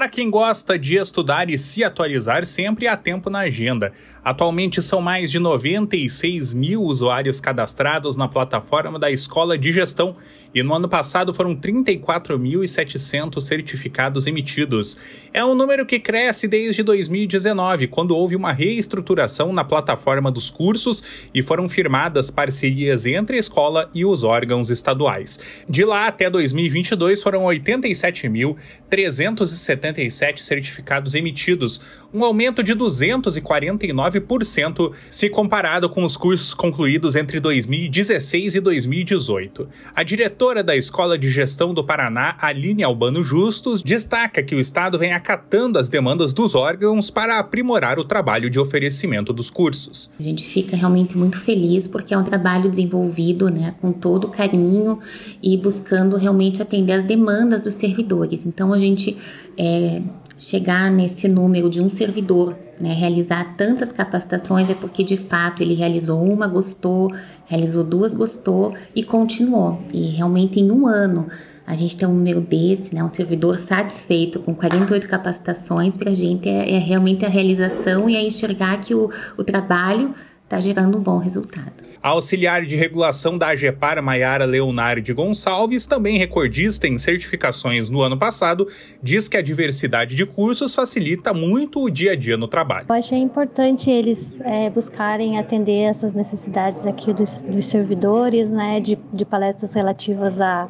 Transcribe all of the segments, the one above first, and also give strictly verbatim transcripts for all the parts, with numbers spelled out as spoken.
Para quem gosta de estudar e se atualizar, sempre há tempo na agenda. Atualmente são mais de noventa e seis mil usuários cadastrados na plataforma da Escola de Gestão e no ano passado foram trinta e quatro mil e setecentos certificados emitidos. É um número que cresce desde dois mil e dezenove, quando houve uma reestruturação na plataforma dos cursos e foram firmadas parcerias entre a escola e os órgãos estaduais. De lá até dois mil e vinte e dois foram oitenta e sete mil trezentos e setenta e sete certificados emitidos, um aumento de duzentos e quarenta e nove por cento se comparado com os cursos concluídos entre dois mil e dezesseis e dois mil e dezoito. A diretora da Escola de Gestão do Paraná, Aline Albano Justus, destaca que o Estado vem acatando as demandas dos órgãos para aprimorar o trabalho de oferecimento dos cursos. A gente fica realmente muito feliz porque é um trabalho desenvolvido, né, com todo carinho e buscando realmente atender as demandas dos servidores. Então a gente é, chegar nesse número de um servidor, né, realizar tantas capacitações é porque de fato ele realizou uma, gostou, realizou duas, gostou e continuou. E realmente em um ano a gente tem um número desse, né, um servidor satisfeito com quarenta e oito capacitações, para a gente é, é realmente a realização e é enxergar que o, o trabalho está gerando um bom resultado. A auxiliar de regulação da AGEPAR, Maiara Leonardi Gonçalves, também recordista em certificações no ano passado, diz que a diversidade de cursos facilita muito o dia a dia no trabalho. Eu achei importante eles é, buscarem atender essas necessidades aqui dos, dos servidores, né, de, de palestras relativas a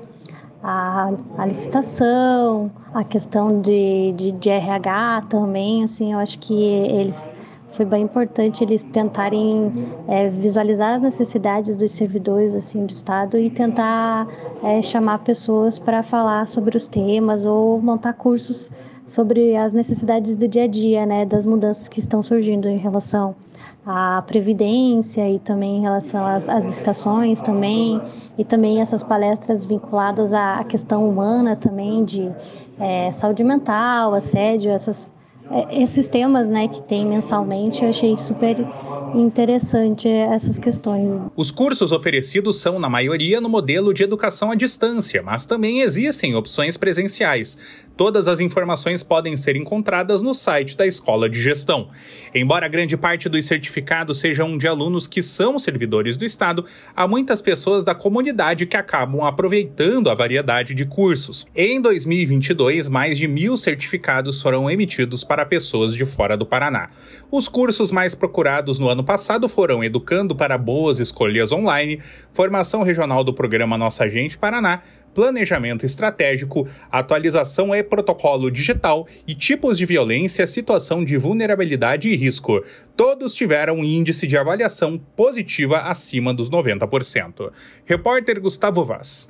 A, a licitação, a questão de, de, de R H também, assim, eu acho que eles, foi bem importante eles tentarem é, visualizar as necessidades dos servidores assim, do Estado e tentar é, chamar pessoas para falar sobre os temas ou montar cursos sobre as necessidades do dia a dia, né, das mudanças que estão surgindo em relação à previdência e também em relação às, às licitações também, e também essas palestras vinculadas à, à questão humana também, de é, saúde mental, assédio, essas, é, esses temas, né, que tem mensalmente. Eu achei super interessante essas questões. Os cursos oferecidos são, na maioria, no modelo de educação à distância, mas também existem opções presenciais. Todas as informações podem ser encontradas no site da Escola de Gestão. Embora grande parte dos certificados sejam de alunos que são servidores do Estado, há muitas pessoas da comunidade que acabam aproveitando a variedade de cursos. Em dois mil e vinte e dois, mais de mil certificados foram emitidos para pessoas de fora do Paraná. Os cursos mais procurados no ano passado foram Educando para Boas Escolhas Online, Formação Regional do Programa Nossa Gente Paraná, Planejamento Estratégico, Atualização e Protocolo Digital e Tipos de Violência, Situação de Vulnerabilidade e Risco. Todos tiveram um índice de avaliação positiva acima dos noventa por cento. Repórter Gustavo Vaz.